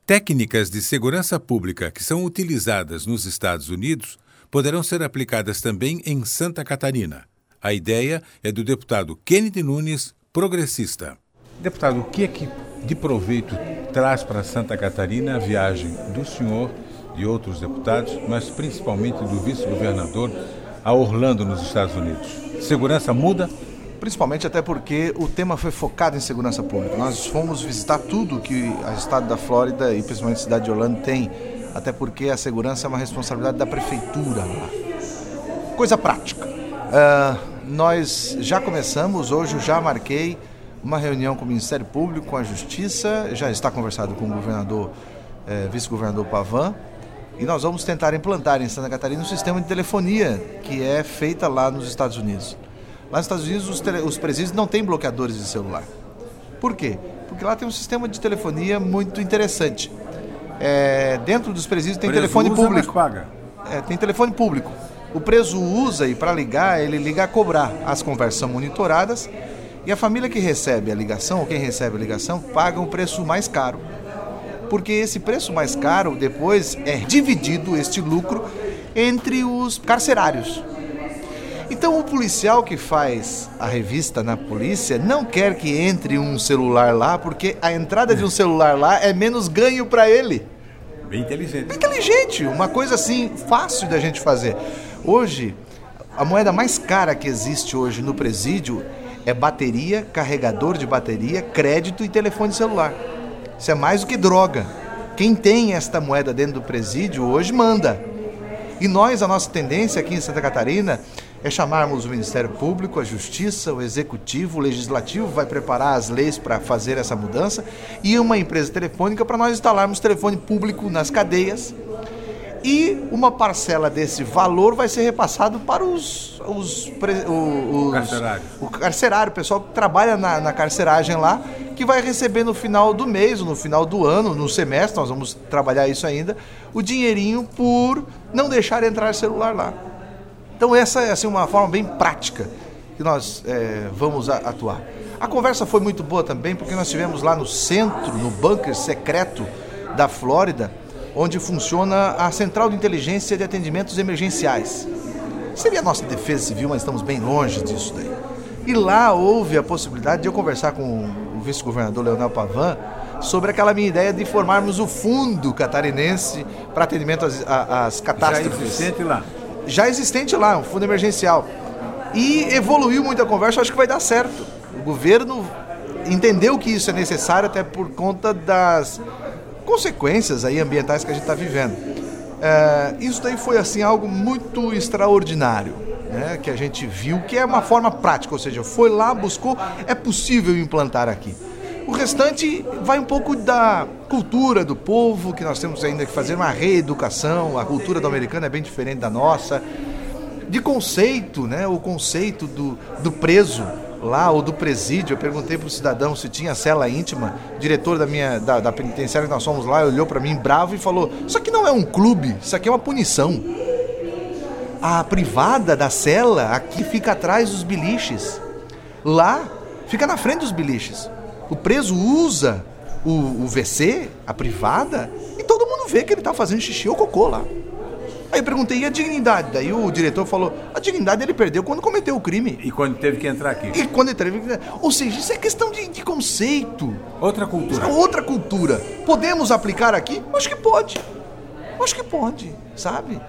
Técnicas de segurança pública que são utilizadas nos Estados Unidos poderão ser aplicadas também em Santa Catarina. A ideia é do deputado Kennedy Nunes, progressista. Deputado, o que é que de proveito traz para Santa Catarina a viagem do senhor e outros deputados, mas principalmente do vice-governador, a Orlando, nos Estados Unidos? Segurança muda? Principalmente até porque o tema foi focado em segurança pública. Nós fomos visitar tudo que o estado da Flórida e principalmente a cidade de Orlando tem, até porque a segurança é uma responsabilidade da prefeitura lá. Coisa prática. Nós já começamos, hoje eu já marquei uma reunião com o Ministério Público, com a Justiça, já está conversado com o governador, vice-governador Pavan, e nós vamos tentar implantar em Santa Catarina um sistema de telefonia que é feita lá nos Estados Unidos. Lá nos Estados Unidos os presídios não têm bloqueadores de celular. Por quê? Porque lá tem um sistema de telefonia muito interessante. Dentro dos presídios tem telefone público. Tem telefone público. O preso usa e para ligar, ele liga a cobrar. As conversas são monitoradas e a família que recebe a ligação, ou quem recebe a ligação, paga um preço mais caro. Porque esse preço mais caro depois é dividido, este lucro, entre os carcerários. Então o policial que faz a revista na polícia não quer que entre um celular lá, porque a entrada de um celular lá é menos ganho para ele. Bem inteligente. Bem inteligente, uma coisa assim fácil da gente fazer. Hoje, a moeda mais cara que existe hoje no presídio é bateria, carregador de bateria, crédito e telefone celular. Isso é mais do que droga. Quem tem esta moeda dentro do presídio hoje manda. E a nossa tendência aqui em Santa Catarina é chamarmos o Ministério Público, a Justiça, o Executivo, o Legislativo vai preparar as leis para fazer essa mudança e uma empresa telefônica para nós instalarmos telefone público nas cadeias e uma parcela desse valor vai ser repassado para os carcerários. O carcerário, o pessoal que trabalha na carceragem lá, que vai receber no final do mês, ou no final do ano, no semestre, nós vamos trabalhar isso ainda, o dinheirinho por não deixar entrar celular lá. Então essa é assim, uma forma bem prática que nós vamos atuar. A conversa foi muito boa também, porque nós estivemos lá no centro, no bunker secreto da Flórida, onde funciona a Central de Inteligência de Atendimentos Emergenciais. Seria a nossa defesa civil, mas estamos bem longe disso daí. E lá houve a possibilidade de eu conversar com o vice-governador Leonel Pavan sobre aquela minha ideia de formarmos o fundo catarinense para atendimento às catástrofes. Já existente lá? Já existente lá, um fundo emergencial. E evoluiu muito a conversa, acho que vai dar certo. O governo entendeu que isso é necessário até por conta das consequências aí ambientais que a gente está vivendo. Isso daí foi assim algo muito extraordinário, né, que a gente viu, que é uma forma prática, ou seja, foi lá, buscou, é possível implantar aqui. O restante vai um pouco da cultura do povo, que nós temos ainda que fazer uma reeducação, a cultura do americano é bem diferente da nossa, de conceito, né, o conceito do preso lá, ou do presídio. Eu perguntei para o cidadão se tinha cela íntima, o diretor da penitenciária que nós fomos lá, olhou para mim bravo e falou, isso aqui não é um clube, isso aqui é uma punição. A privada da cela aqui fica atrás dos biliches, lá fica na frente dos biliches. O preso usa o WC, a privada, e todo mundo vê que ele está fazendo xixi ou cocô lá. Aí eu perguntei, e a dignidade? Daí o diretor falou, a dignidade ele perdeu quando cometeu o crime. E quando teve que entrar aqui. Ou seja, isso é questão de conceito. Outra cultura. Outra cultura. Podemos aplicar aqui? Acho que pode. Sabe?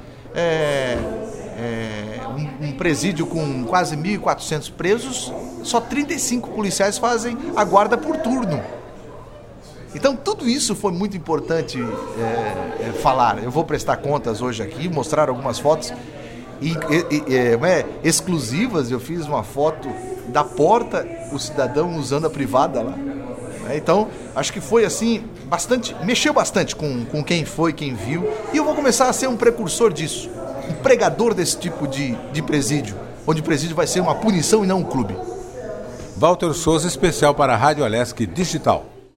Um presídio com quase 1.400 presos, só 35 policiais fazem a guarda por turno. Então tudo isso foi muito importante falar. Eu vou prestar contas hoje aqui, mostrar algumas fotos exclusivas. Eu fiz uma foto da porta, o cidadão usando a privada lá. Então acho que foi assim, mexeu bastante com quem foi, quem viu. E eu vou começar a ser um precursor disso, um pregador desse tipo de presídio, onde o presídio vai ser uma punição e não um clube. Walter Souza, especial para a Rádio Alesc Digital.